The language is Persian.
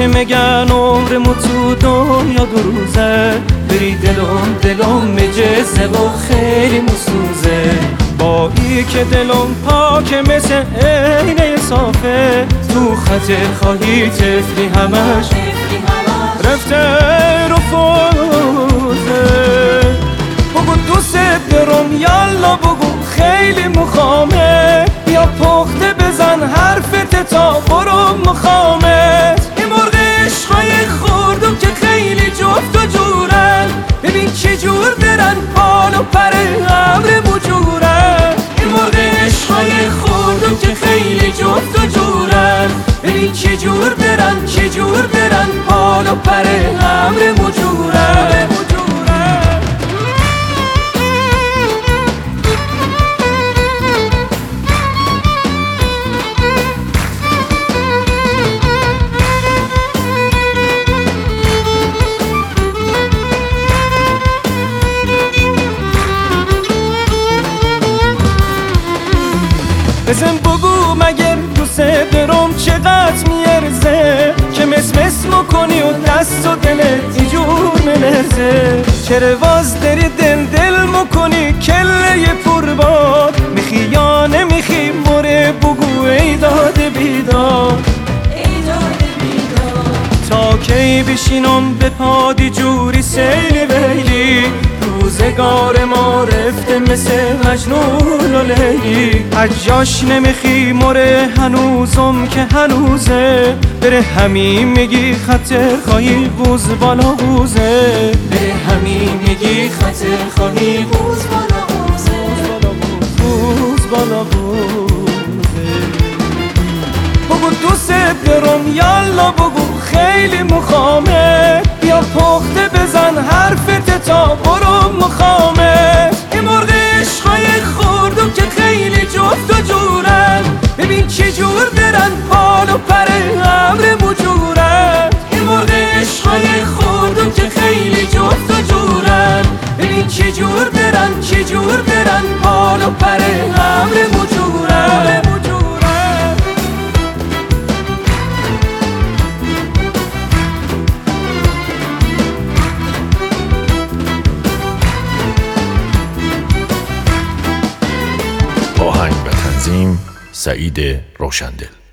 که میگن عمرمو تو دنیا 2 روزه، بری دلم مجزه و خیلی مسوزه. با ای که دلم پاکه مثل عینه صافه، تو خاطر خواهی طفلی همش رفته رو فوزه. بگو دوست دارم یالا بگو خیلی مخامه، بیا پخته بزن حرفت تا برم مخامت. این مرغ عشقای خوردم که خیلی جفت و جورن، ببین چه جور درن پال و پر امرمو جورن. این مرغ عشقای خوردم که خیلی جفت و جورن، ببین چه جور درن پال و پر امرمو جورن. بزن بگو مگر دوست دارم چقدر میارزه، که مس میکنی و دست و دلت اینجور ملرزه. چرا واز داری دل میکنی کله پرباد، میخی یا نمیخی موره بگو ای داده بیداد. تا کی بشینم به پادی جوری سیلی ویلی، روزگار ما رفته مثل مجنون و لیلی. حجاش نمیخی مره هنوزم که هنوزه، بره همین میگی خطر خواهی غوز بالا غوزه. بره همین میگی خطر خواهی غوز بالا غوزه، غوز بالا غوزه. بگو دوست دارم یالا بگو خیلی مخامه، بیا پخته بزن حرفت تا برم مخامه. این مرغ عشقای خوردم که خیلی جفت و جورن، ببین چه جور درن پال و پر امرمو جورن. این مرغ عشقای خوردم که خیلی جفت و جورن، ببین چه جور درن پال و پر امرمو جورن. آهنگ و تنظیم سعید روشندل.